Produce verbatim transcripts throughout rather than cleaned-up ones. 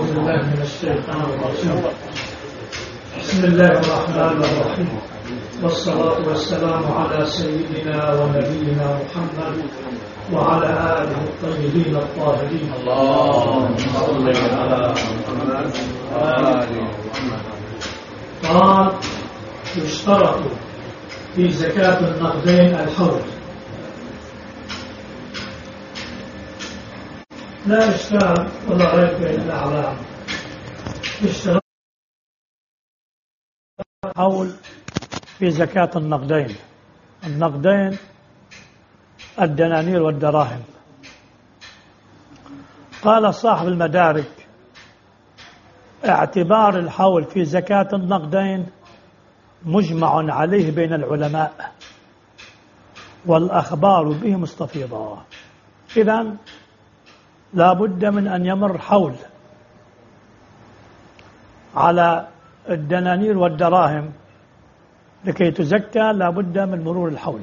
أعوذ بالله من الشيطان الرجيم. بسم الله الرحمن الرحيم، والصلاة والسلام على سيدنا ونبينا محمد وعلى آله الطيبين الطاهرين. اللهم صل على محمد وآل محمد. قال: يشترط في زكاة النقدين الحول. لا إشكال ولا ريب بين الأعلام. يشترط الحول في زكاة النقدين. النقدين الدنانير والدراهم. قال صاحب المدارك: اعتبار الحول في زكاة النقدين مجمع عليه بين العلماء، والأخبار به مستفيضة. إذن لا بد من أن يمر حول على الدنانير والدراهم لكي تزكى. لا بد من مرور الحول.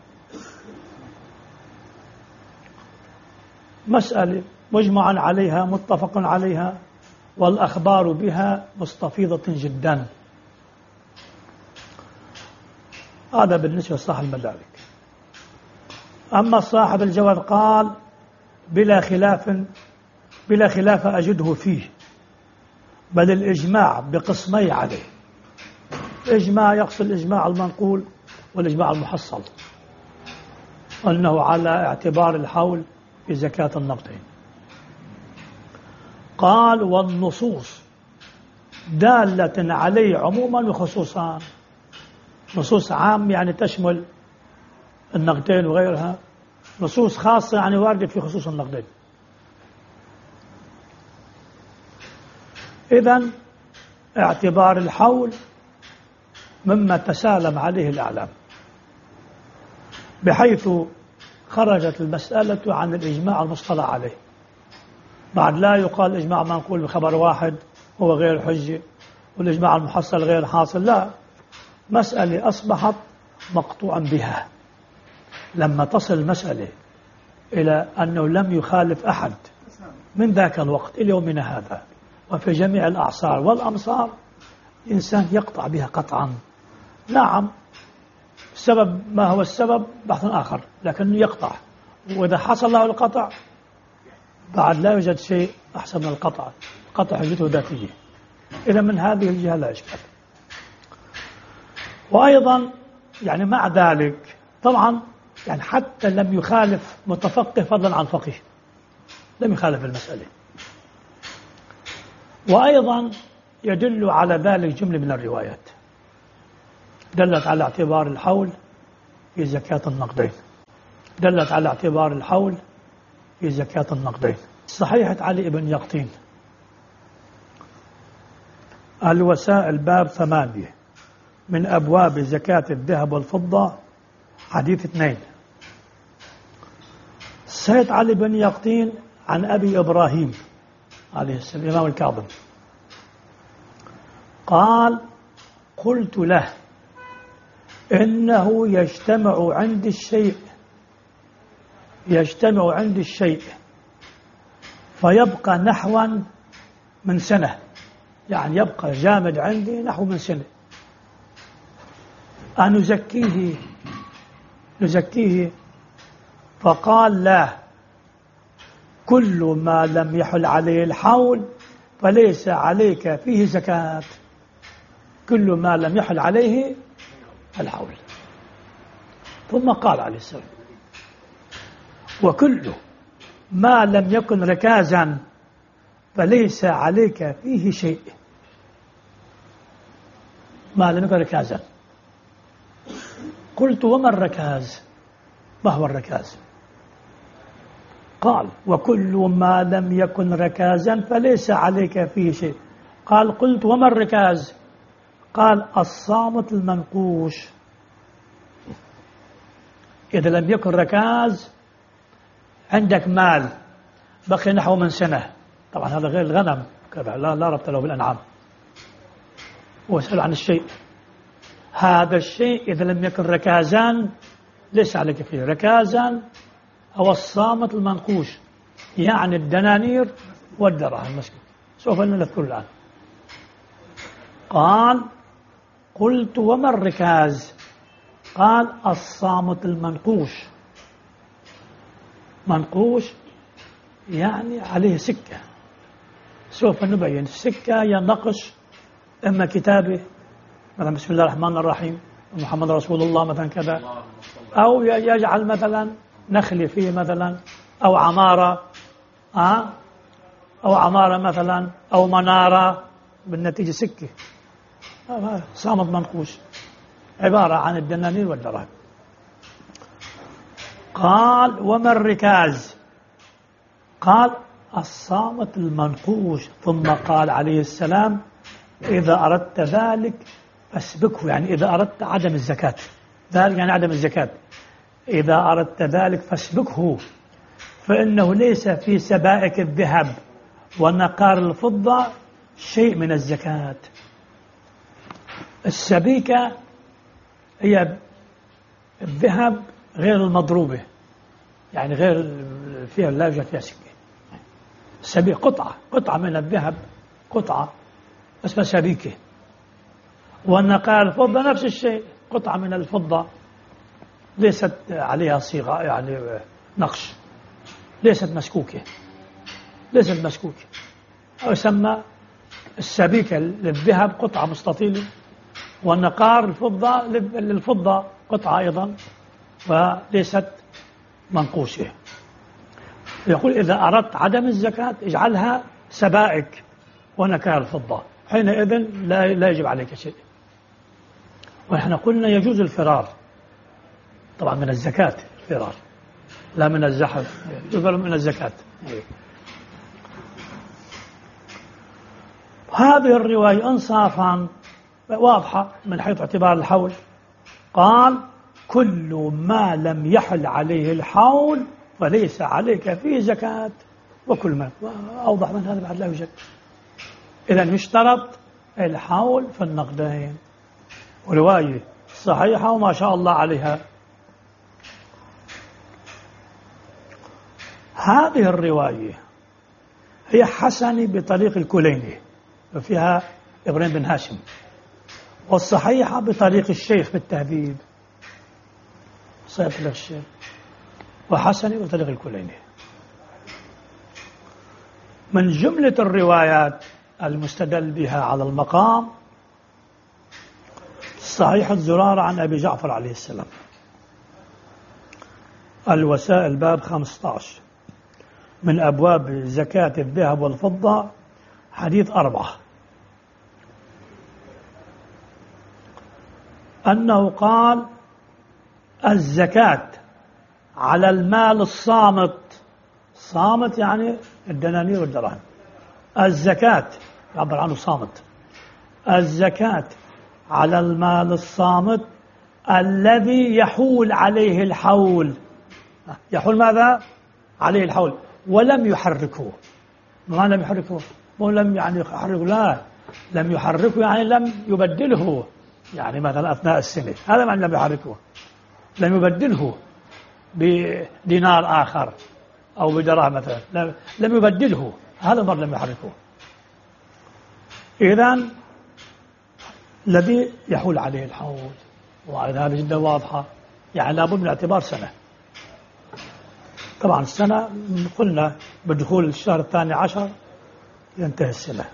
مسألة مجمع عليها متفق عليها، والأخبار بها مستفيضة جدا. هذا بالنسبة لصاحب المدارك. أما صاحب الجواد قال: بلا خلاف بلا خلاف أجده فيه، بل الإجماع بقسمي عليه. إجماع يقصد الإجماع المنقول والإجماع المحصل، أنه على اعتبار الحول في زكاة النقدين. قال: والنصوص دالة عليه عموما وخصوصا. نصوص عام يعني تشمل النقدين وغيرها، نصوص خاصة يعني واردة في خصوص النقدين. إذن اعتبار الحول مما تسالم عليه الأعلام، بحيث خرجت المسألة عن الإجماع المصطلح عليه. بعد لا يقال إجماع منقول بخبر واحد هو غير حجة، والإجماع المحصل غير حاصل. لا، مسألة أصبحت مقطوعا بها. لما تصل المسألة إلى أنه لم يخالف أحد من ذاك الوقت إلى يومنا هذا، وفي جميع الأعصار والأمصار، الإنسان يقطع بها قطعا. نعم، السبب ما هو السبب بحث آخر، لكنه يقطع. وإذا حصل له القطع بعد لا يوجد شيء أحسن من القطع. القطع حجته ذاتية. إذا من هذه الجهة لا إشكال. وأيضا يعني مع ذلك طبعا يعني حتى لم يخالف متفقه فضلا عن فقيه، لم يخالف المسألة. وأيضا يدل على ذلك جملة من الروايات دلت على اعتبار الحول في زكاة النقدين. دلت على اعتبار الحول في زكاة النقدين. صحيحة علي بن يقطين، الوسائل باب ثمانية من أبواب زكاة الذهب والفضة، حديث اثنين. سيد علي بن يقطين عن أبي إبراهيم عليه السلام الإمام الكاظم قال: قلت له: إنه يجتمع عندي الشيء يجتمع عندي الشيء فيبقى نحوا من سنة، يعني يبقى جامد عندي نحو من سنة، أنزكيه نزكيه؟ فقال: لا، كل ما لم يحل عليه الحول فليس عليك فيه زكاة. كل ما لم يحل عليه الحول. ثم قال عليه السلام: وكل ما لم يكن ركازا فليس عليك فيه شيء. ما لم يكن ركازا. قلت: وما الركاز؟ ما هو الركاز؟ قال: وكل ما لم يكن ركازا فليس عليك فيه شيء. قال: قلت: وما الركاز؟ قال: الصامت المنقوش. إذا لم يكن ركاز، عندك مال بقي نحو من سنة، طبعا هذا غير الغنم، لا, لا ربط له بالأنعام، واسأل عن الشيء. هذا الشيء إذا لم يكن ركازا ليس عليك فيه. ركازا هو الصامت المنقوش، يعني الدنانير والدراهم. سوف نذكر الآن. قال قلت وما الركاز؟ قال الصامت المنقوش. منقوش يعني عليه سكة. سوف نبين السكة يا نقش، إما كتابه مثلا بسم الله الرحمن الرحيم محمد رسول الله مثلا كذا، أو يجعل مثلا نخل فيه مثلا، أو عمارة أه؟ أو عمارة مثلا، أو منارة، بالنتيجة سكة. صامت منقوش عبارة عن الدنانير والدراهم. قال وما الركاز؟ قال الصامت المنقوش. ثم قال عليه السلام إذا أردت ذلك فاسبكه، يعني إذا أردت عدم الزكاة، ذلك يعني عدم الزكاة، إذا أردت ذلك فاسبكه، فإنه ليس في سبائك الذهب ونقار الفضة شيء من الزكاة. السبيكة هي الذهب غير المضروبة، يعني غير فيها لا يوجد فيها سكة. السبيكة قطعة قطعة من الذهب، قطعة اسمها سبيكة. والنقار الفضة نفس الشيء، قطعة من الفضة ليست عليها صيغة يعني نقش، ليست مسكوكة، ليست مسكوكة. أو يسمى السبيكة للذهب قطعة مستطيلة، والنقار الفضة للفضة قطعة أيضا وليست منقوشة. يقول إذا أردت عدم الزكاة اجعلها سبائك ونكار الفضة، حينئذ لا لا يجب عليك شيء. ونحن قلنا يجوز الفرار طبعا من الزكاة، الفرار لا من الزحف، يفر من الزكاة. هذه الرواية انصافا واضحة من حيث اعتبار الحول. قال كل ما لم يحل عليه الحول فليس عليك فيه زكاة، وكل ما أوضح من هذا بعد لا يوجد. إذا يشترط الحول في النقدين. ورواية صحيحة وما شاء الله عليها. هذه الرواية هي حسنة بطريق الكليني وفيها إبراهيم بن هاشم، والصحيحة بطريق الشيخ بالتهذيب صيغة الشيخ، وحسنة بطريق الكليني. من جملة الروايات المستدل بها على المقام صحيح زرارة عن أبي جعفر عليه السلام، الوسائل باب خمسة عشر من أبواب زكاة الذهب والفضة، حديث أربعة، أنه قال الزكاة على المال الصامت، صامت يعني الدنانير والدراهم، الزكاة يعبر عنه صامت، الزكاة على المال الصامت الذي يحول عليه الحول. يحول ماذا؟ عليه الحول ولم يحركه. ما لم يحركه؟ مو لم يعني يحركه، لا، لم يحركه يعني لم يبدله، يعني مثلا أثناء السنة، هذا معنى لم يحركه، لم يبدله بدينار آخر أو بدراهم مثلا، لم يبدله، هذا مر لم يحركه. إذن الذي يحول عليه الحول، وهذا جدا واضحة، يعني لابد من اعتبار سنة. طبعا السنة قلنا بدخول الشهر الثاني عشر ينتهي السنة.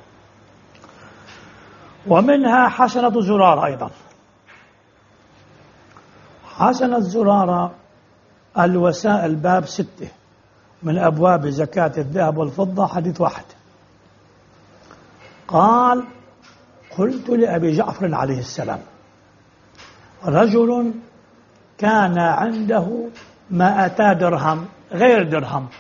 ومنها حسنة زرارة أيضا. حسنة زرارة الوسائل باب ستة من أبواب زكاة الذهب والفضة، حديث واحد. قال قلت لأبي جعفر عليه السلام رجل كان عنده مائتا درهم غير درهم،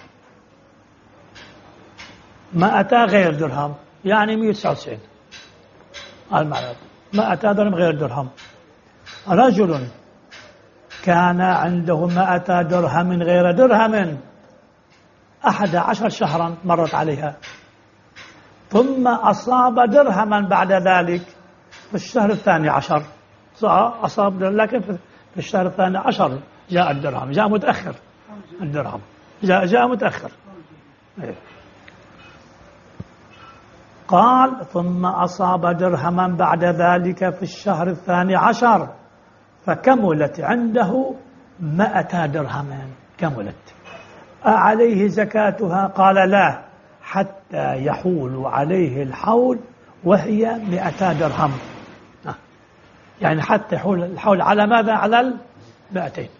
مائتا غير درهم يعني مئة وتسعة وتسعين، المعنى مائتا درهم غير درهم. رجل كان عنده مائتا درهم غير درهم أحد عشر شهرا مرت عليها، ثم أصاب درهما بعد ذلك في الشهر الثاني عشر، أصاب درهم، لكن في الشهر الثاني عشر جاء الدرهم، جاء متأخر، الدرهم جاء, جاء متأخر. قال ثم أصاب درهما بعد ذلك في الشهر الثاني عشر فكملت عنده مائتا درهما كملت، أعليه زكاتها؟ قال لا، حتى يحول عليه الحول وهي مائتا درهم. يعني حتى يحول الحول على ماذا؟ على المائتين،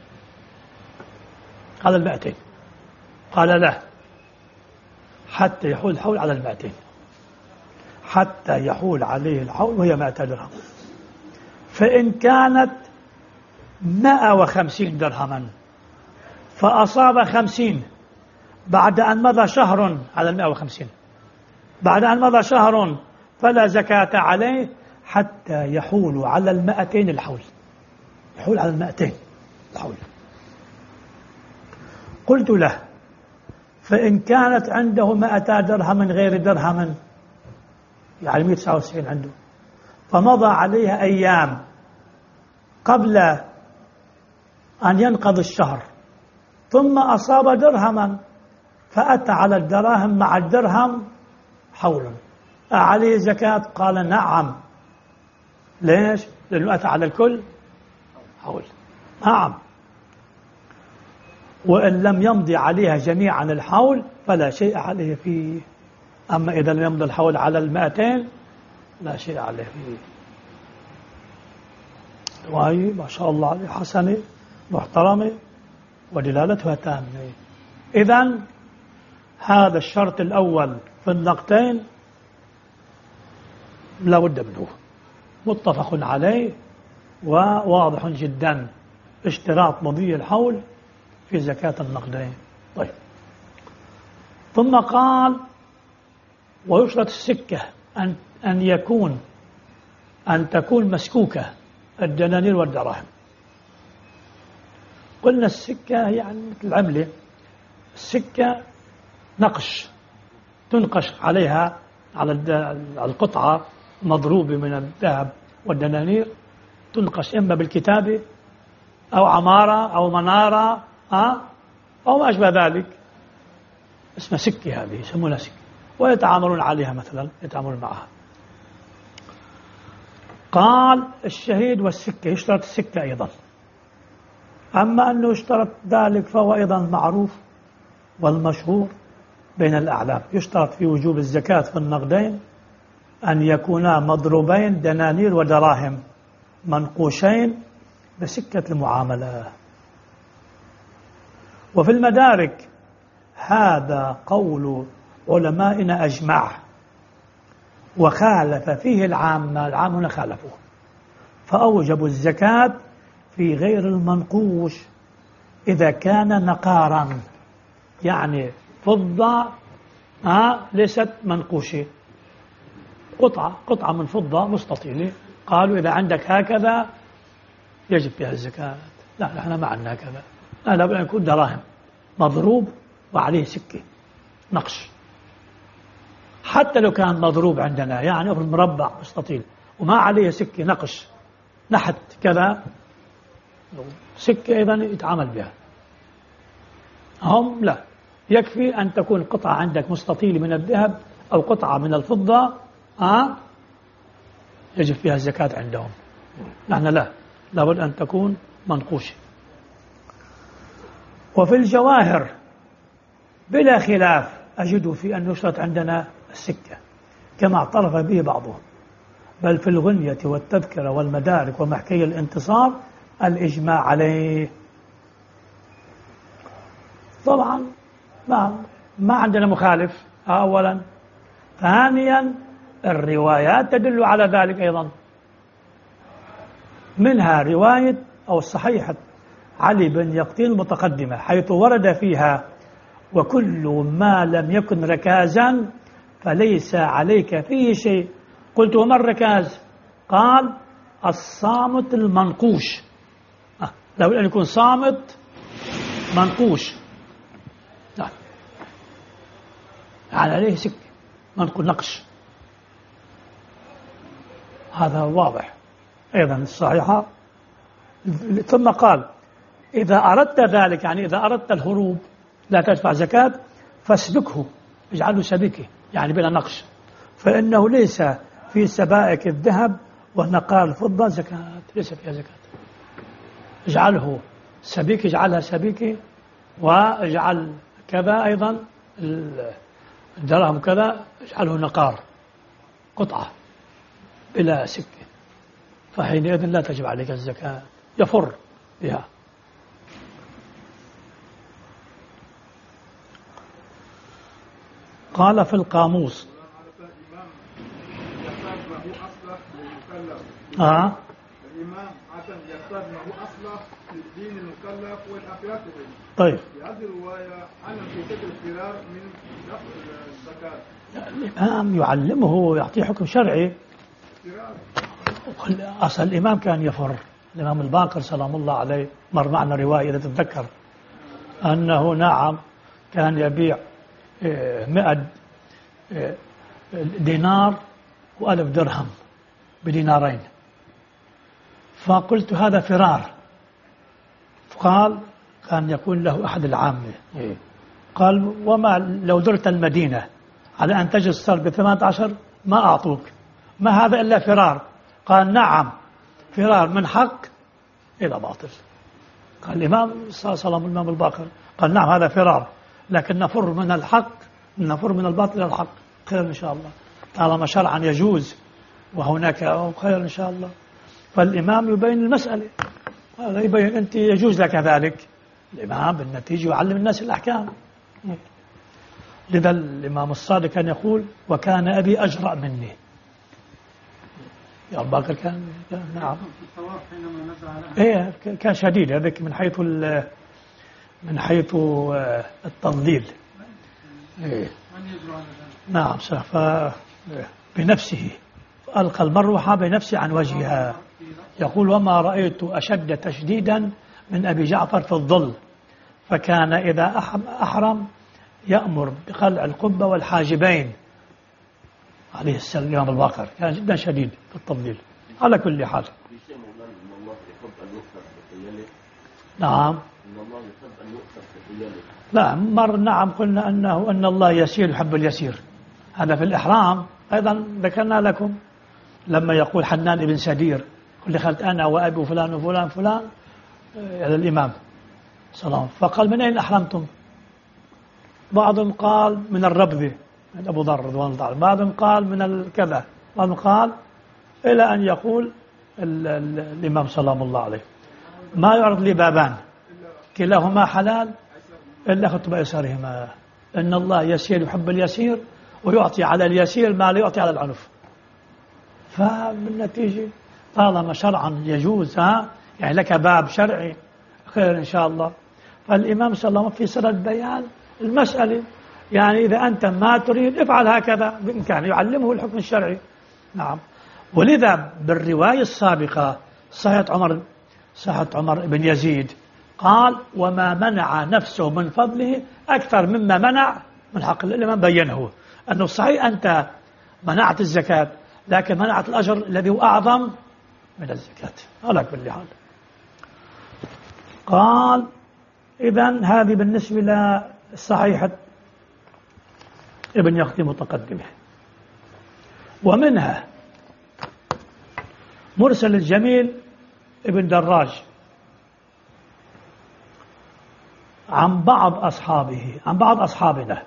على المائتين. قال لا، حتى يحول الحول على المائتين، حتى يحول عليه الحول وهي مائتا درهم. فإن كانت مائة وخمسين درهما فأصاب خمسين بعد أن مضى شهر على المائة وخمسين، بعد أن مضى شهر فلا زكاة عليه حتى يحول على المائتين الحول، يحول على المائتين الحول. قلت له فإن كانت عنده مائتا درهم من غير درهم، يعني مائة وتسعة وتسعين عنده، فمضى عليها أيام قبل أن ينقضي الشهر ثم أصاب درهما فأتى على الدراهم مع الدرهم حول، أعليه زكاة؟ قال نعم. ليش؟ لأنه أتى على الكل حول. نعم. وإن لم يمضي عليها جميعا الحول فلا شيء عليه فيه. أما إذا لم يمضي الحول على المائتين لا شيء عليه فيه. وهي ما شاء الله عليه حسنة محترمة ودلالتها تامة. إذن هذا الشرط الأول في النقدين لا بد منه، متفق عليه وواضح جدا، اشتراط مضي الحول في زكاة النقدين. طيب، ثم قال ويشرط السكة أن أن يكون أن تكون مسكوكة الدنانير والدراهم. قلنا السكة يعني مثل العملة، السكة نقش تنقش عليها على القطعة مضروبة من الذهب والدنانير، تنقش إما بالكتابة أو عمارة أو منارة ها أو ما أشبه ذلك، اسمها سكة، هذه يسمونها سكة، ويتعاملون عليها مثلا، يتعاملون معها. قال الشهيد والسكة يشترط السكة أيضا. أما أنه يشترط ذلك فهو أيضا معروف والمشهور بين الأعلام. يشترط في وجوب الزكاة في النقدين أن يكونا مضروبين دنانير ودراهم منقوشين بسكة المعاملة. وفي المدارك هذا قول علمائنا أجمع، وخالف فيه العامة، العام هنا خالفوه، فأوجبوا الزكاة في غير المنقوش إذا كان نقارا، يعني فضة آه ليست منقوشة، قطعة قطعة من فضة مستطيلة، قالوا إذا عندك هكذا يجب فيها الزكاة. لا نحن ما عندنا هكذا، لا لابد أن يكون دراهم مضروب وعليه سكة نقش، حتى لو كان مضروب عندنا يعني في المربع مستطيل وما عليه سكة نقش نحت كذا، سكة أيضا يتعامل بها. هم لا، يكفي أن تكون قطعة عندك مستطيل من الذهب أو قطعة من الفضة آه يجب فيها الزكاة عندهم. نحن لا، لابد أن تكون منقوشة. وفي الجواهر بلا خلاف أجد في أن يشترط عندنا السكة كما اعترف به بعضهم، بل في الغنية والتذكرة والمدارك ومحكي الانتصار الإجماع عليه. طبعا ما, ما عندنا مخالف أولا. ثانيا الروايات تدل على ذلك أيضا، منها رواية أو صحيحة علي بن يقطين المتقدمة حيث ورد فيها وكل ما لم يكن ركازا فليس عليك فيه شيء. قلت وما الركاز؟ قال الصامت المنقوش. آه. لابد أن يكون صامت منقوش، لا يعني عليه سك منقوش نقش، هذا واضح أيضا الصحيحة. ثم قال إذا أردت ذلك، يعني إذا أردت الهروب لا تدفع زكاة فاسبكه، اجعله سبيكه يعني بلا نقش، فإنه ليس في سبائك الذهب ونقار الفضة زكاة، ليس فيها زكاة. اجعله سبيك، اجعلها سبيكي، واجعل كذا أيضا الدرهم كذا اجعله نقار قطعة بلا سكة، فحينئذ لا تجب عليك الزكاة، يفر بها. قال في القاموس آه. الإمام عشان يختار ما هو أصلح في الدين المكلف والأخلاق. طيب في هذه الرواية أنا في فكرة الفرار من الزكاة. الإمام يعلمه ويعطيه حكم شرعي. أصل الإمام كان يفر. الإمام الباقر سلام الله عليه مر معنا رواية إذا تتذكر أنه نعم كان يبيع مئة دينار وألف درهم بدينارين، فقلت هذا فرار. فقال كان يقول له أحد العامة قال وما لو درت المدينة على أن تجد الصرف بثمانية عشر ما أعطوك، ما هذا إلا فرار؟ قال نعم فرار من حق إلى باطل. قال الإمام صلى الله عليه وسلم الإمام الباقر قال نعم هذا فرار، لكن نفر من الحق نفر من الباطل إلى الحق. خير إن شاء الله طالما شرعا يجوز وهناك خير إن شاء الله. فالإمام يبين المسألة، هذا يبين أنت يجوز لك ذلك. الإمام بالنتيجة يعلم الناس الأحكام. لذا الإمام الصادق كان يقول وكان أبي أجرأ مني. يا الباقر كان نعم إيه كان شديد هذاك من حيث من حيث التضليل. إيه نعم صح. بنفسه ألقى المروحة بنفسه عن وجهها. يقول وما رأيت أشد تشديدا من أبي جعفر في الظل، فكان إذا أحرم يأمر بخلع القبة والحاجبين عليه السلام. الإمام الباقر كان جدا شديد في التضليل. على كل حال نعم لا مر نعم قلنا أنه أن الله يسير يحب اليسير. هذا في الإحرام أيضا ذكرنا لكم لما يقول حنان بن سدير قل دخلت أنا وأبي وفلان وفلان فلان على الإمام صلى، فقال من أين أحرمتم؟ بعضهم قال من الربذة من أبو ذر رضوان الله عنه، بعضهم قال من الكذا، بعضهم قال إلى أن يقول ال ال الإمام سلام الله عليه ما يعرض لي بابان كلاهما حلال إلا خطب أيسرهما، إن الله يسير يحب اليسير ويعطي على اليسير ما لا يعطي على العنف. فبالنتيجة طالما شرعا يجوز ها يعني لك باب شرعي خير إن شاء الله. فالإمام صلى الله عليه وسلم في سرد بيان المسألة، يعني إذا أنت ما تريد افعل هكذا بإمكانه، يعلمه الحكم الشرعي. نعم. ولذا بالرواية السابقة صحيح عمر صحيح عمر بن يزيد قال وما منع نفسه من فضله أكثر مما منع من حق. الإمام بينه أنه صحيح أنت منعت الزكاة لكن منعت الأجر الذي هو أعظم من الزكاة على كل حال. قال إذن هذه بالنسبة للصحيحة ابن يخطي متقدمه. ومنها مرسل الجميل ابن دراج عن بعض أصحابه عن بعض أصحابنا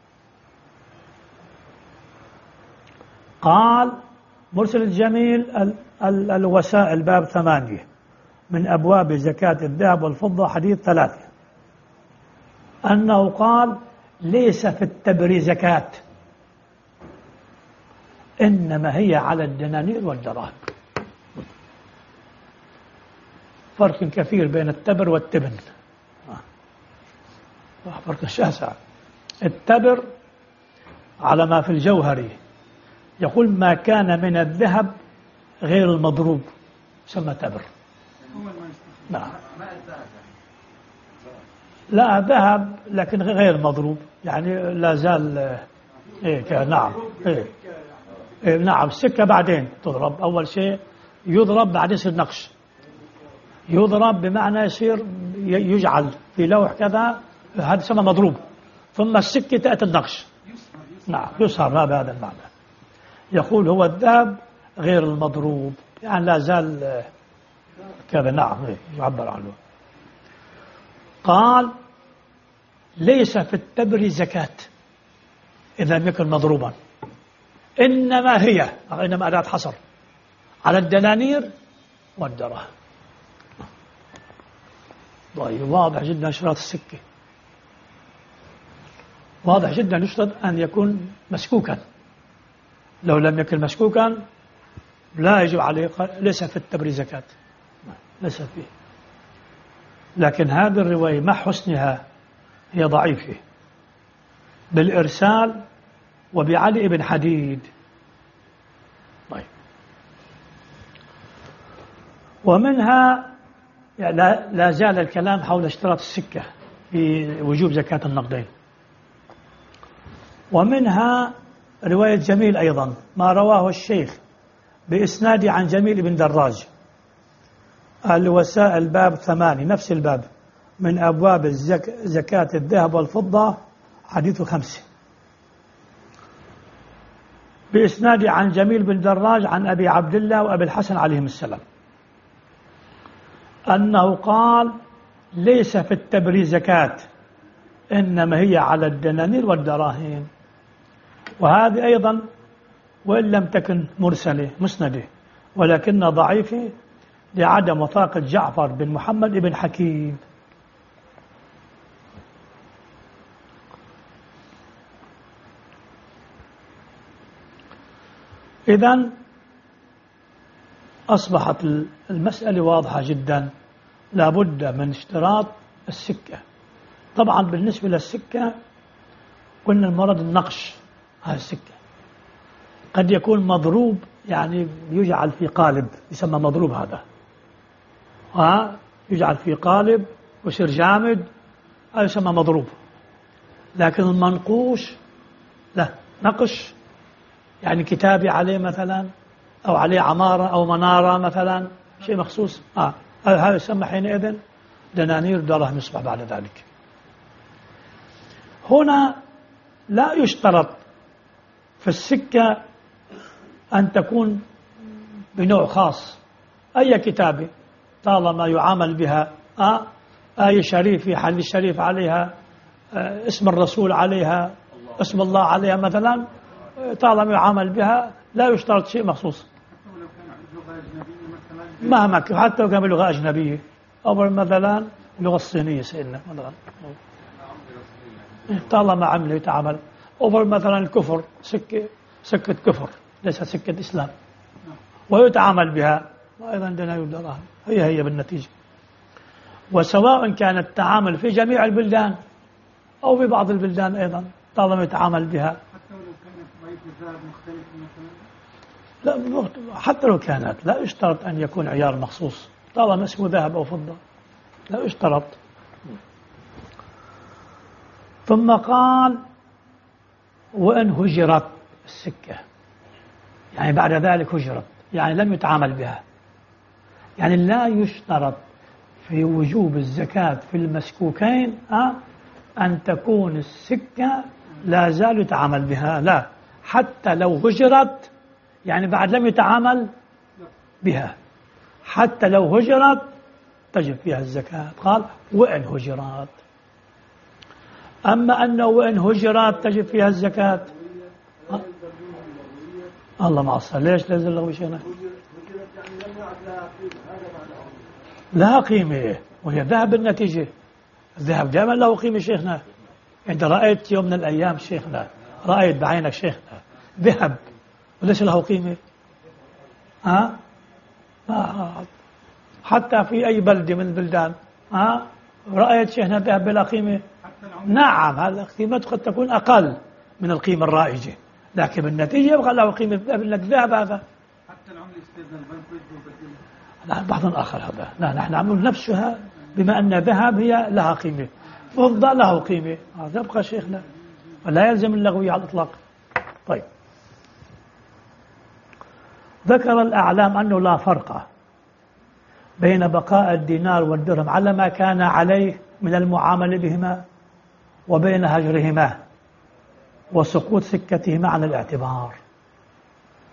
قال مرسل الجميل ال ال الوسائل باب ثمانية من أبواب زكاة الذهب والفضة حديث ثلاثة أنه قال ليس في التبر زكاة إنما هي على الدنانير والدراهم. فرق كثير بين التبر والتبن، فرق شاسع. التبر على ما في الجوهري يقول ما كان من الذهب غير المضروب يسمى تبر. نعم لا ذهب لكن غير مضروب يعني لا زال إيه نعم إيه إيه نعم. السكة بعدين تضرب، أول شيء يضرب بعدين يصير نقش. يضرب بمعنى يصير يجعل في لوح كذا هذا يسمى مضروب، ثم السكة تأتي النقش. نعم يسهر ما بهذا المعنى. يقول هو الذهب غير المضروب، يعني لا زال كذا. نعم يعبر عنه. قال ليس في التبر زكاة إذا لم يكن مضروبا، إنما هي إنما أداة حصر على الدنانير والدراهم. طيب واضح جدا اشتراط السكة، واضح جدا يشترط أن يكون مسكوكا، لو لم يكن مسكوكا لا يجب عليه، ليس في التبر زكاة، ليس فيه. لكن هذه الرواية مع حسنها هي ضعيفة بالإرسال وبعلي بن حديد. طيب ومنها يعني لا, لا زال الكلام حول اشتراط السكة في وجوب زكاة النقدين. ومنها رواية جميل أيضا ما رواه الشيخ بإسناد عن جميل بن دراج الوسائل الباب ثماني، نفس الباب من أبواب الزك... زكاة الذهب والفضة، حديث خمسة، بإسناد عن جميل بن دراج عن أبي عبد الله وأبي الحسن عليهم السلام أنه قال ليس في التبر زكاة إنما هي على الدنانير والدراهم. وهذه أيضا وإن لم تكن مرسلة مسندة ولكنها ضعيفة لعدم وثاقة جعفر بن محمد بن حكيم. إذن أصبحت المسألة واضحة جدا، لابد من اشتراط السكة. طبعا بالنسبة للسكة قلنا المراد النقش، هذا السكة قد يكون مضروب يعني يجعل في قالب يسمى مضروب، هذا ها يجعل في قالب ويصير جامد، هذا يسمى مضروب. لكن المنقوش لا، نقش يعني كتابة عليه مثلا أو عليه عمارة أو منارة مثلا، شيء مخصوص، آه هذا يسمى حينئذ دنانير دراهم يصبح بعد ذلك. هنا لا يشترط في السكة أن تكون بنوع خاص، أي كتابة طالما يعامل بها آه آية شريفة، حديث شريف عليها، آه اسم الرسول عليها، اسم الله عليها مثلا، طالما يعامل بها لا يشترط شيء مخصوص. مهما حتى لو كان بلغة أجنبية أو مثلا اللغة الصينية سئلنا مثلا، طالما عمله يتعامل. أو مثلا الكفر سكة سكة كفر ليست سكة إسلام ويتعامل بها، وأيضا دنانير دراهم هي هي بالنتيجة. وسواء كان التعامل في جميع البلدان أو في بعض البلدان أيضا طالما يتعامل بها، حتى ولو كانت ميت الذهب مختلف مثلا، لا حتى لو كانت لا يشترط أن يكون عيار مخصوص، طالما اسمه ذهب أو فضة لا يشترط. ثم قال وإن هجرت السكة، يعني بعد ذلك هجرت يعني لم يتعامل بها، يعني لا يشترط في وجوب الزكاة في المسكوكين أه أن تكون السكة لا زال يتعامل بها، لا، حتى لو هجرت يعني بعد لم يتعامل بها، حتى لو هجرت تجب فيها الزكاة. قال وإن هجرت. أما أنه وإن هجرت تجب فيها الزكاة، أه؟ الله معصر، ليش لازم لغوي شيئا؟ لها قيمة وهي ذهب بالنتيجة، الذهب دائما له قيمة شيخنا. أنت رأيت يوم من الأيام شيخنا، رأيت بعينك شيخنا ذهب وليس له قيمة؟ ها؟ أه؟ حتى في أي بلدة من البلدان ها؟ رأيت شيخنا ذهب بلا قيمة؟ نعم، هذا قيمته قد تكون أقل من القيمة الرائجة، لكن بالنتيجة يبقى له قيمة الذهب هذا. حتى العملة استاذنا البنك لا بعض آخر هذا، لا نحن نعمل نفسها بما أن ذهب هي لها قيمة، فضة له قيمة، هذا يبقى شيخنا ولا يلزم اللغوية على الإطلاق. طيب ذكر الأعلام أنه لا فرق بين بقاء الدينار والدرهم على ما كان عليه من المعاملة بهما وبين هجرهما وسقوط سكتهما عن الاعتبار.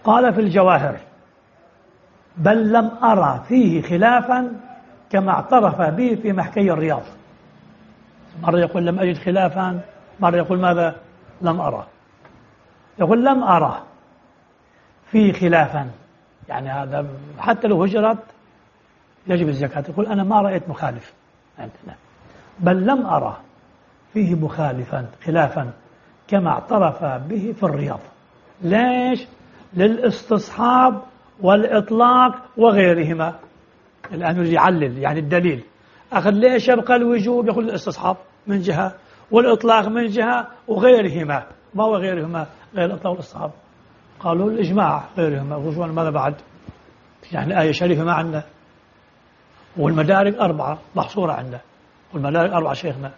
قال في الجواهر: بل لم أرى فيه خلافا كما اعترف به في محكي الرياض. مرة يقول لم أجد خلافا، مرة يقول ماذا؟ لم أرى. يقول لم أرى فيه خلافا، يعني هذا حتى لو هجرت يجب الزكاة. يقول أنا ما رأيت مخالف عندنا. بل لم أرى فيه مخالفا خلافا كما اعترف به في الرياض. ليش؟ للاستصحاب والإطلاق وغيرهما. الآن يريد يعلل يعني الدليل. أخذ ليش يبقى الوجوب؟ يقول الاستصحاب من جهة والإطلاق من جهة وغيرهما. ما هو غيرهما؟ غير الإطلاق والاستصحاب. قالوا الإجماع غيرهما. وشو ماذا بعد؟ يعني آية شريفة ما عندنا، والمدارك أربعة محصورة عندنا، والمدارك أربعة شيخنا.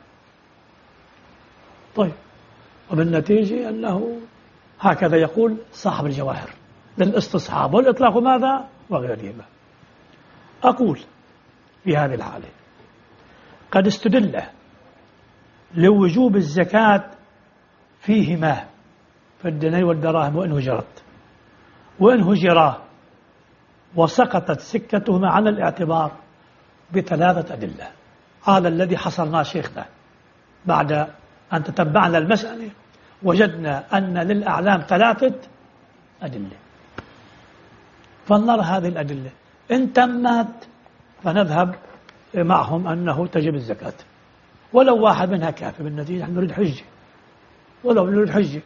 طيب، وبالنتيجة أنه هكذا يقول صاحب الجواهر للاستصحاب والإطلاق ماذا؟ وغيرهما. أقول في هذه الحالة قد استدل لوجوب الزكاة فيهما في الدنيا والدراهم وإن هجرت، وإن هجرا وسقطت سكتهما عن الاعتبار بثلاثة أدلة. هذا الذي حصلنا شيخنا بعد أن تتبعنا المسألة، وجدنا أن للأعلام ثلاثة أدلة، فلنرى هذه الأدلة. إن تمت فنذهب معهم أنه تجب الزكاة، ولو واحد منها كافي. بالنتيجة نحن نريد حجة، ولو نريد حجة.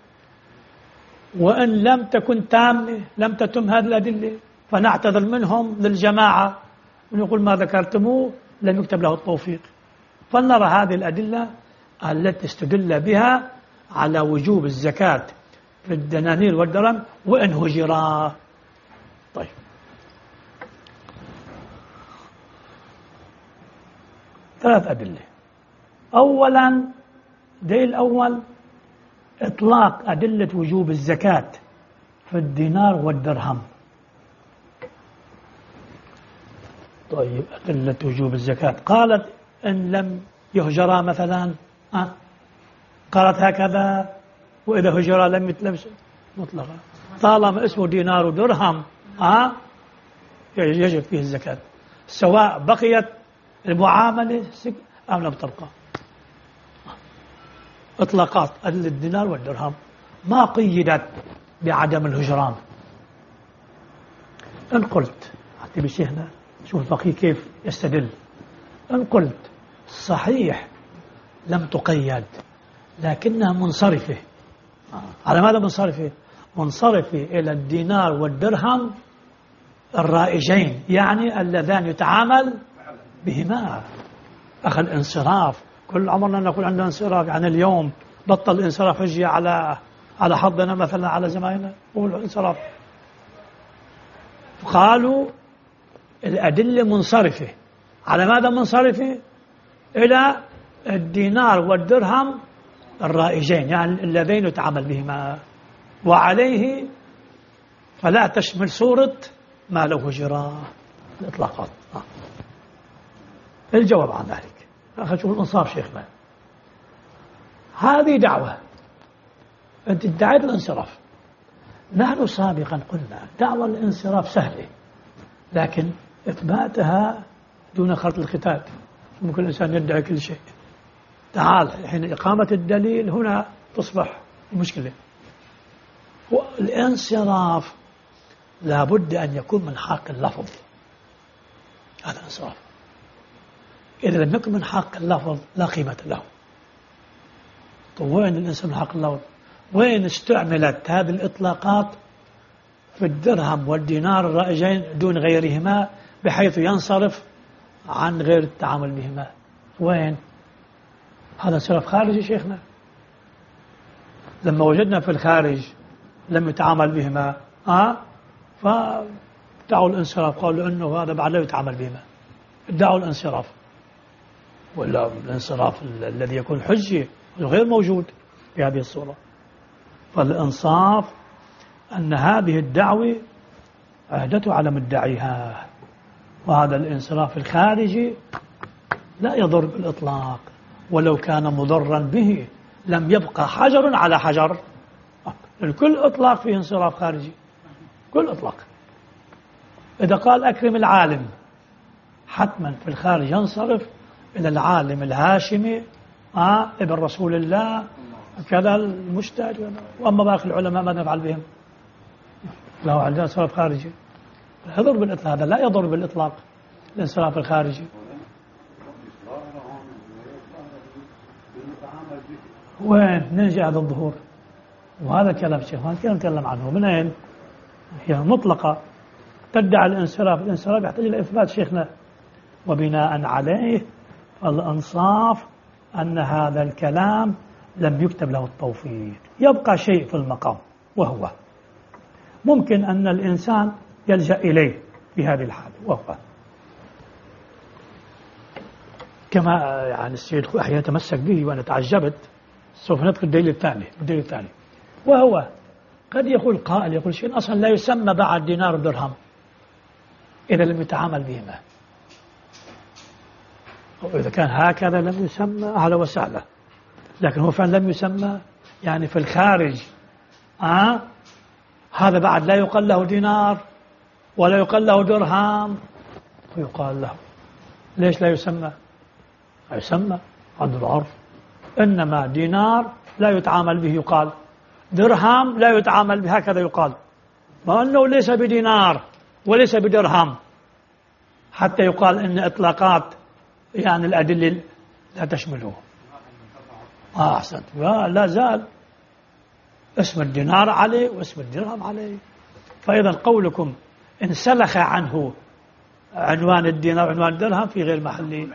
وإن لم تكن تامة، لم تتم هذه الأدلة، فنعتذر منهم للجماعة ونقول ما ذكرتموه لم يكتب له التوفيق. فلنرى هذه الأدلة التي استدل بها على وجوب الزكاة في الدنانير والدرهم وإن هجرا. طيب، ثلاث أدلة. أولا، دليل الأول إطلاق أدلة وجوب الزكاة في الدينار والدرهم. طيب، أدلة وجوب الزكاة قالت إن لم يهجرا مثلا، أه؟ قالت هكذا، وإذا هجرا لم يتلبس مطلقا. طالما اسمه دينار ودرهم أه؟ يجب فيه الزكاة، سواء بقيت المعاملة أم لم تبقى. إطلاقات أدلة الدينار والدرهم ما قيدت بعدم الهجران. إن قلت حتى بشيخنا شوف الفقيه كيف يستدل. إن قلت صحيح لم تقيد لكنها منصرفة. على ماذا منصرفة؟ منصرفة إلى الدينار والدرهم الرائجين، يعني اللذان يتعامل بهما. أخذ الانصراف، كل عمرنا نقول عندنا انصراف، يعني اليوم بطل الانصراف يجي على على حظنا مثلا على زمايلنا قولوا انصراف. قالوا الأدلة منصرفة. على ماذا منصرفة؟ إلى الدينار والدرهم الرائجين، يعني اللذين يتعامل بهما، وعليه فلا تشمل صورة ما لو هجرا الإطلاقات. آه. الجواب عن ذلك أخذ شوف الإنصاف شيخنا. هذه دعوة أنت ادعيت الانصراف. نحن سابقا قلنا دعوة الانصراف سهلة، لكن إثباتها دون خرط الختان. ممكن الإنسان يدعي كل شيء. تعال حين إقامة الدليل هنا تصبح المشكلة. والانصراف لابد أن يكون من حق اللفظ. هذا انصراف. إذا لم يكن من حق اللفظ لا قيمة له. طيب وين الإنسان من حق اللفظ؟ وين استعملت هذه الإطلاقات في الدرهم والدينار الرائجين دون غيرهما بحيث ينصرف عن غير التعامل بهما؟ وين؟ هذا انصراف خارجي شيخنا. لما وجدنا في الخارج لم يتعامل بهما آه فدعوا الانصراف، قالوا انه هذا بعد لا يتعامل بهما، ادعوا الانصراف. ولا الانصراف الذي يكون حجة غير موجود في هذه الصورة. فالإنصاف أن هذه الدعوة عهدته على مدعيها، وهذا الانصراف الخارجي لا يضر بالإطلاق، ولو كان مضرا به لم يبقى حجر على حجر. الكل إطلاق فيه انصراف خارجي، كل إطلاق. إذا قال أكرم العالم حتما في الخارج ينصرف إلى العالم الهاشمي آه ابن رسول الله كذا المجتهد. وأما باقي العلماء ماذا نفعل بهم؟ له عندنا انصراف خارجي يضر بالإطلاق. هذا لا يضر بالإطلاق الانصراف الخارجي. وين نجي هذا الظهور؟ وهذا كلام شيخ كيف نتكلم عنه من أين؟ هي مطلقة تدعي الانصراف. الانصراف يحتاج إلى إثبات شيخنا. وبناء عليه الإنصاف أن هذا الكلام لم يكتب له التوفيق. يبقى شيء في المقام وهو ممكن أن الإنسان يلجأ إليه في هذه الحالة، وهو كما يعني السيد أحيانا يتمسك به وأنا تعجبت. سوف ندخل الدليل الثاني. الدليل الثاني وهو قد يقول قائل يقول شيء أصلا لا يسمى بعد دينار ودرهم إذا لم يتعامل بهما، وإذا كان هكذا لم يسمى أهلا وسهلا. لكن هو فعلا لم يسمى يعني في الخارج آه هذا بعد لا يقال له دينار ولا يقال له درهم ويقال له. ليش لا يسمى؟ لا يسمى عند العرف. إنما دينار لا يتعامل به يقال، درهم لا يتعامل به هكذا يقال، ما أنه ليس بدينار وليس بدرهم حتى يقال إن إطلاقات يعني الأدلة لا تشمله. آه أحسنت. لا زال اسم الدينار عليه واسم الدرهم عليه. فإذا قولكم انسلخ عنه عنوان الدينار وعنوان الدرهم في غير محله.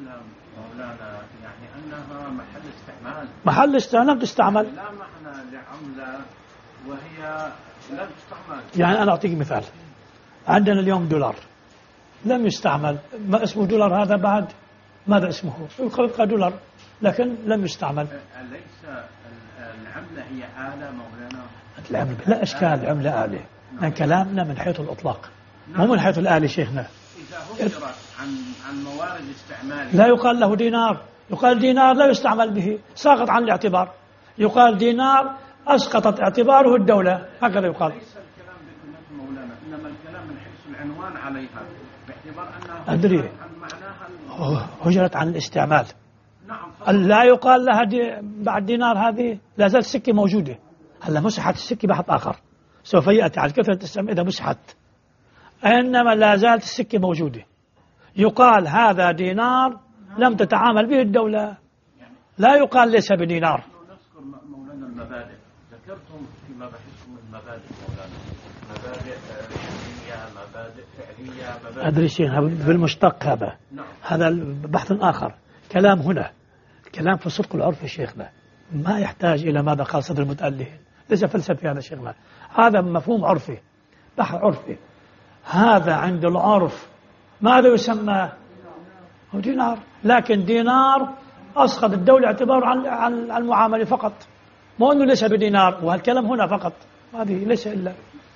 يعني أنها محل استعمال. محل استعمال لم تستعمل. لا معنى لعملة وهي لم تستعمل. يعني أنا أعطيك مثال. عندنا اليوم دولار لم يستعمل. ما اسمه دولار هذا بعد؟ ماذا اسمه؟ يبقى دولار لكن لم يستعمل. أليس العملة هي آلة مولانا؟ العملة لا إشكال. العملة آلة. نعم. كلامنا من حيث الإطلاق. نعم. مو من حيث الآلة شيخنا. إذا هجرت عن عن موارد استعماله لا يقال له دينار. يقال دينار لا يستعمل به ساقط عن الاعتبار. يقال دينار أسقطت اعتباره الدولة هكذا يقال. ليس الكلام بكلمة مولانا إنما الكلام من حيث العنوان عليها باعتبار أنها أدري عن معناها هجرت عن الاستعمال. نعم. لا يقال لها دي بعد دينار. هذه لا زالت السكة موجودة. هلا مسحت السكة بحث آخر سوف يأتي على كثرة الاستعمال إذا مسحت. إنما لا زالت السكة موجودة. يقال هذا دينار لم تتعامل به الدولة. لا يقال ليس بدينار. نذكر مولانا المبادئ. ذكرتم في مباحثكم المبادئ مولانا. مبادئ علمية مبادئ فعلية مبادئ. أدري شيء بالمشتق هذا. نعم. هذا بحث آخر. كلام هنا كلام في صدق العرف يا شيخنا ما يحتاج إلى ماذا قال صدر المتألهين. ليس فلسفي هذا شيخنا. هذا مفهوم عرفي بحث عرفي. هذا عند العرف ماذا يسمى؟ هو دينار. لكن دينار أسقط الدولة اعتباره عن عن المعاملة فقط. مو أنه ليس بدينار. وهالكلام هنا فقط. هذه ليس إلا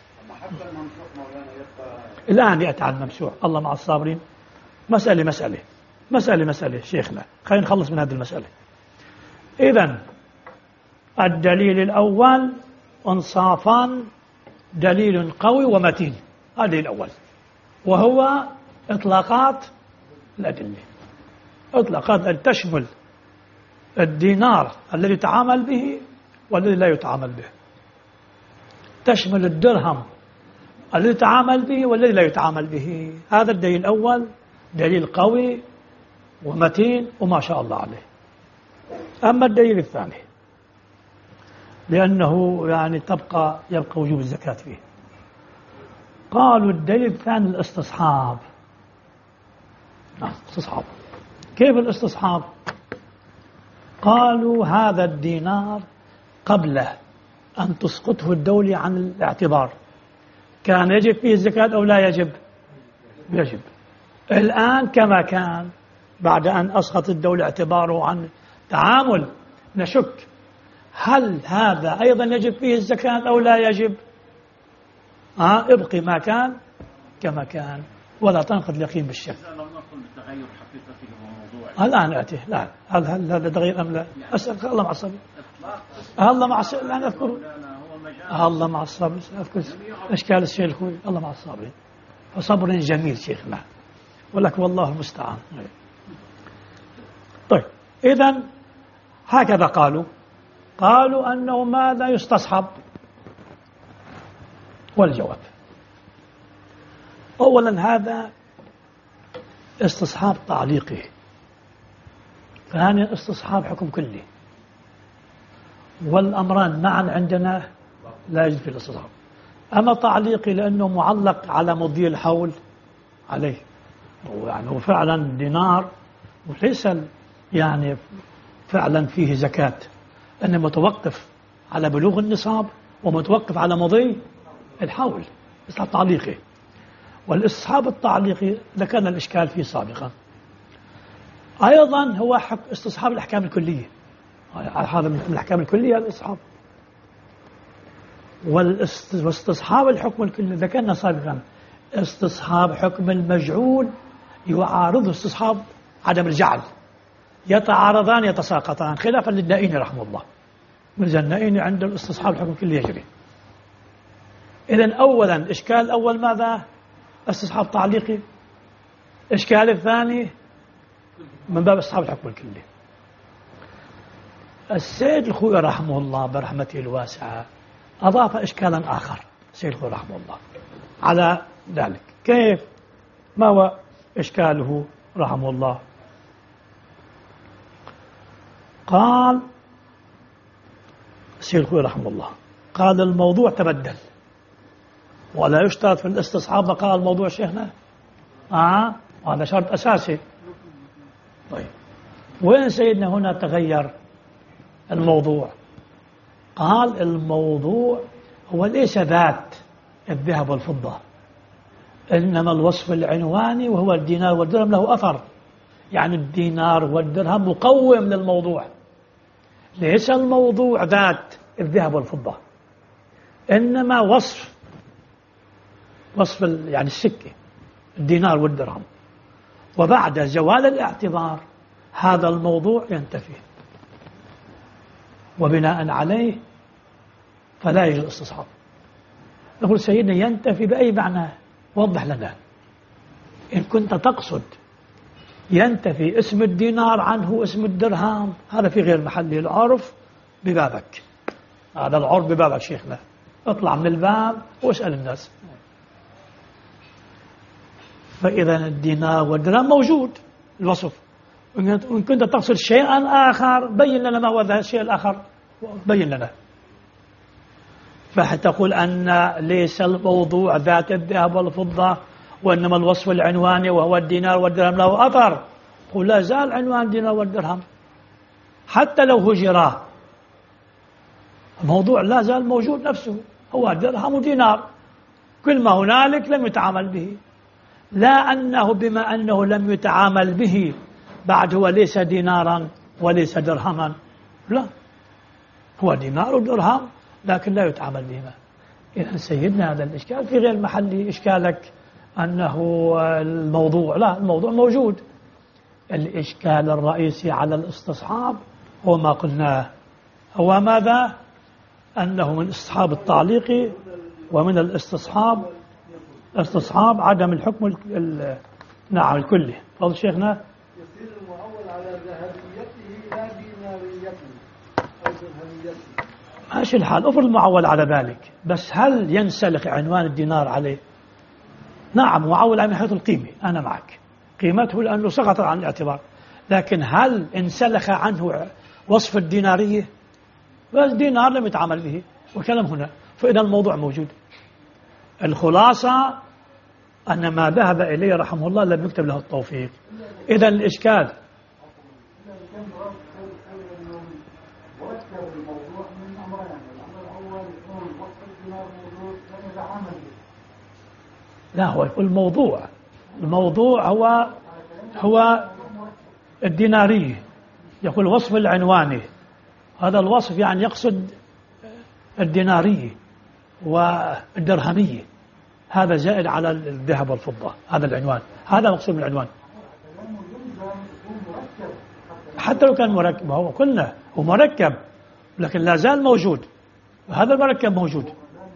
الآن يأتي على الممسوح. الله مع الصابرين. مسألة مسألة مسألة مسألة شيخنا. خلينا نخلص من هذه المسألة. إذن الدليل الأول انصافا دليل قوي ومتين. هذا الأول وهو إطلاقات الأدلة. إطلاقات أن تشمل الدينار الذي يتعامل به والذي لا يتعامل به. تشمل الدرهم الذي يتعامل به والذي لا يتعامل به. هذا الدليل الأول دليل قوي ومتين وما شاء الله عليه. أما الدليل الثاني لأنه يعني تبقى يبقى وجوب الزكاة فيه. قالوا الدليل الثاني الاستصحاب. نعم استصحاب. كيف الاستصحاب؟ قالوا هذا الدينار قبل أن تسقطه الدولة عن الاعتبار كان يجب فيه الزكاة أو لا يجب؟ يجب. الآن كما كان بعد أن أسقط الدولة اعتباره عن تعامل نشك هل هذا أيضا يجب فيه الزكاة أو لا يجب؟ آه ابقي ما كان كما كان ولا تنقض اليقين بالشك. إذا لم نقل بتغير حقيقته وموضوعه. الآن أتي لا هل هل هذا تغير أم لا؟ أسأل الله مع الصبر. الله مع الصبر لا نذكره. هو والمجال. الله مع الصابرين. أذكر إشكال الشيخ خوي الله مع الصابرين، فصبر جميل شيخنا، ولك والله المستعان. طيب إذن هكذا قالوا قالوا أنه ماذا يستصحب؟ والجواب أولا هذا استصحاب تعليقي، ثانيا استصحاب حكم كلي، والأمران معا عندنا لا يجوز في الاستصحاب. أما تعليقي لأنه معلق على مضي الحول عليه، يعني هو فعلا دينار وليس يعني فعلا فيه زكاة، أنه متوقف على بلوغ النصاب ومتوقف على مضي الحول، استصحاب تعليقي. والاستصحاب التعليقي ذكرنا الإشكال فيه سابقا، أيضا هو استصحاب الأحكام الكلية، هذا من الأحكام الكلية الاستصحاب. واستصحاب الحكم الكلي ذكرنا سابقا استصحاب حكم المجعول يعارضه استصحاب عدم الجعل، يتعارضان يتساقطان خلافا للنائين رحمه الله. من النائين عند الاستصحاب الحكم الكلي يجري. إذن أولا إشكال الأول ماذا؟ استصحاب تعليقي. إشكال الثاني من باب استصحاب الحكم الكلي. السيد الخوئي رحمه الله برحمته الواسعة أضاف إشكالا آخر السيد الخوئي رحمه الله على ذلك. كيف؟ ما هو إشكاله رحمه الله؟ قال السيد الخوئي رحمه الله قال الموضوع تبدل ولا يشترط في الاستصحاب بقاء الموضوع شيخنا. آه هذا شرط أساسي. طيب وين سيدنا هنا تغير الموضوع؟ قال الموضوع هو ليس ذات الذهب والفضة، إنما الوصف العنواني وهو الدينار والدرهم له أثر. يعني الدينار والدرهم مقوم للموضوع، ليس الموضوع ذات الذهب والفضة، إنما وصف وصف يعني السكة الدينار والدرهم. وبعد زوال الاعتبار هذا الموضوع ينتفي، وبناء عليه فلا يجوز الاستصحاب. نقول سيدنا ينتفي بأي معنى؟ وضح لنا. إن كنت تقصد ينتفي اسم الدينار عنه اسم الدرهم، هذا في غير محله، العرف ببابك، هذا العرف ببابك شيخنا، اطلع من الباب واسأل الناس. فإذا الدينار والدرهم موجود الوصف. وإن كنت تقصد شيئا آخر بين لنا ما هو ذا الشيء الآخر، بين لنا. فحتقول أن ليس الموضوع ذات الذهب والفضة وإنما الوصف العنواني وهو الدينار والدرهم له أثر. قل لا زال عنوان الدينار والدرهم حتى لو هجرا، الموضوع لا زال موجود نفسه، هو درهم ودينار، كل ما هنالك لم يتعامل به. لا أنه بما أنه لم يتعامل به بعد هو ليس دينارا وليس درهما، لا، هو دينار ودرهم لكن لا يتعامل بهما. إذن سيدنا هذا الإشكال في غير محله. إشكالك أنه الموضوع، لا، الموضوع موجود. الإشكال الرئيسي على الاستصحاب هو ما قلناه، هو ماذا؟ أنه من استصحاب التعليقي ومن الاستصحاب استصحاب عدم الحكم ال... نعم الكلي. فضل شيخنا. يصير المعول على ذهبيته لا ديناريته أو درهميته. ماشي الحال، افرض المعول على ذلك، بس هل ينسلخ عنوان الدينار عليه؟ نعم معول على حيث القيمة، أنا معك، قيمته لأنه سقط عن الاعتبار، لكن هل انسلخ عنه وصف الدينارية؟ بس دينار لم يتعامل به وكلام هنا، فإذا الموضوع موجود. الخلاصة أن ما ذهب إليه رحمه الله لم يكتب له التوفيق. إذا الإشكال لا، هو الموضوع الموضوع هو هو الدينارية، يقول وصف العنواني، هذا الوصف يعني يقصد الدينارية والدرهمية، هذا زائد على الذهب والفضة، هذا العنوان، هذا مقصود من العنوان. حتى لو كان مركب، هو قلنا هو مركب لكن لا زال موجود، وهذا المركب موجود.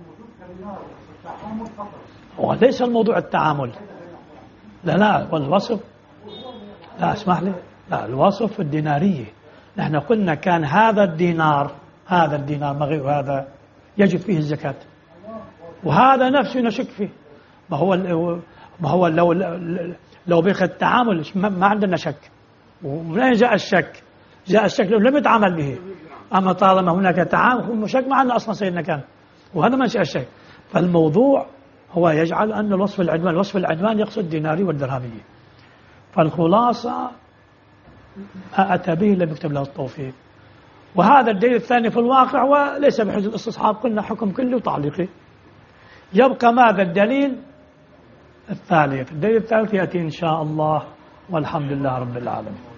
وليس الموضوع التعامل، لا لا، والوصف، لا اسمح لي، لا، الوصف الدينارية. نحن قلنا كان هذا الدينار، هذا الدينار ما غير هذا يجب فيه الزكاة، وهذا نفسه نشك فيه. ما هو ما هو لو لو بيخ التعامل ما عندنا شك. ومن أين جاء الشك؟ جاء الشك لو لم يتعامل به. أما طالما هناك تعامل شك، ما عندنا أصلا سيدنا كان، وهذا منشأ الشك. فالموضوع هو يجعل أن الوصف العنوان، وصف العنوان يقصد الديناري والدرهمية. فالخلاصة ما أتى به لم يكتب له التوفيق. وهذا الدليل الثاني في الواقع وليس بحجة الاستصحاب، قلنا حكم كلي وتعليقي. يبقى ماذا الدليل الثالث؟ الدليل الثالث يأتي إن شاء الله، والحمد لله رب العالمين.